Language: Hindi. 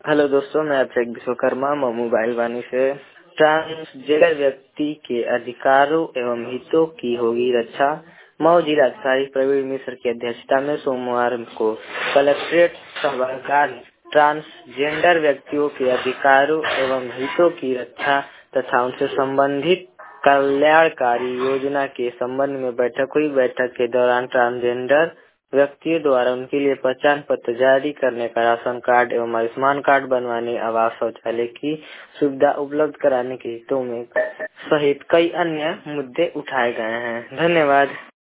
हेलो दोस्तों, मैं अभिषेक विश्वकर्मा मोबाइल वाणी से। ट्रांसजेंडर व्यक्ति के अधिकारों एवं हितों की होगी रक्षा। मऊ जिलाधिकारी प्रवीण मिश्र की अध्यक्षता में सोमवार को कलेक्ट्रेट सभागार ट्रांसजेंडर व्यक्तियों के अधिकारों एवं हितों की रक्षा तथा उनसे संबंधित कल्याणकारी योजना के संबंध में बैठक हुई। बैठक के दौरान ट्रांसजेंडर व्यक्तियों द्वारा उनके लिए पहचान पत्र जारी करने का, राशन कार्ड एवं आयुष्मान कार्ड बनवाने, आवास शौचालय की सुविधा उपलब्ध कराने के हितों में सहित कई अन्य मुद्दे उठाए गए हैं। धन्यवाद।